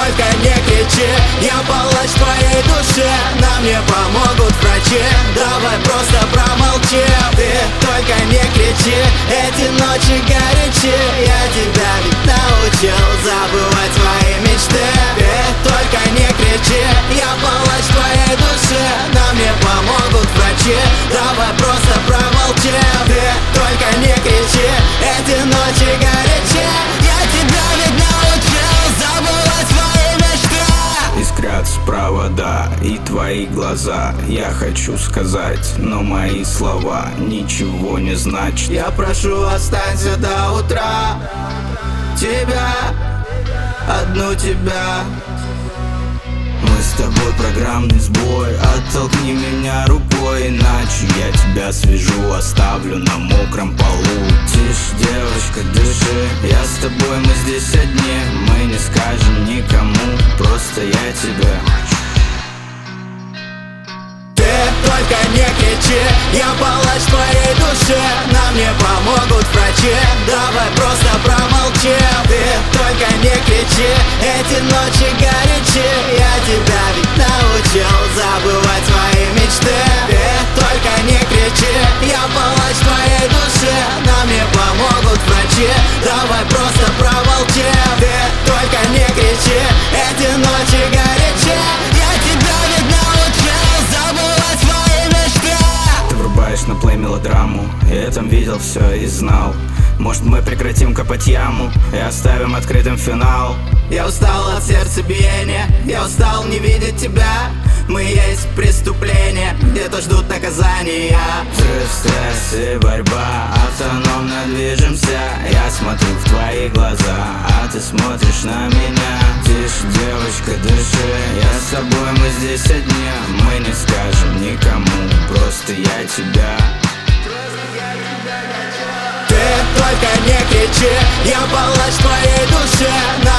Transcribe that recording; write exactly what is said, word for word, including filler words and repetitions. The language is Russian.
только не кричи, я палач в твоей душе. Нам не помогут врачи, давай просто промолчи. Ты только не кричи, эти ночи горячи. Я тебя ведь научил забывать свои мечты. Ты только не кричи, я палач в твоей душе. Нам не помогут врачи, давай просто промолчи. Ты только не кричи, эти ночи горячи. Я тебя ведь научил забывать свои мечты. Искрятся провода и твои глаза. Я хочу сказать, но мои слова ничего не значат. Я прошу, останься до утра. Тебя, одну тебя. Мы с тобой программный сбой. Оттолкни меня рукой, иначе я тебя свяжу, оставлю на мокром полу. Тише, девочка, дыши. Я с тобой, мы здесь одни. Мы не скажем никому, просто я тебя хочу. Ты только не кричи, я палач в твоей душе. Нам не помогут врачи, давай просто промолчи. Ты только не кричи, эти ночи горячи. Я тебя ведь научил забывать свои мечты. Ты только не кричи, я палач в твоей душе. Нам не помогут врачи, давай просто промолчи. Ты только не кричи, эти ночи горячи. Я тебя ведь научил забывать свои мечты. Ты врубаешь на плей мелодраму, я там видел все и знал. Может, мы прекратим копать яму и оставим открытым финал. Я устал от сердцебиения, я устал не видеть тебя. Мы есть преступление, где-то ждут наказания. Взрыв, стресс и борьба, автономно движемся. Я смотрю в твои глаза, а ты смотришь на меня. Тише, девочка, дыши. Я с тобой, мы здесь одни. Мы не скажем никому, просто я тебя. Ты только не кричи, я палач в твоей душе.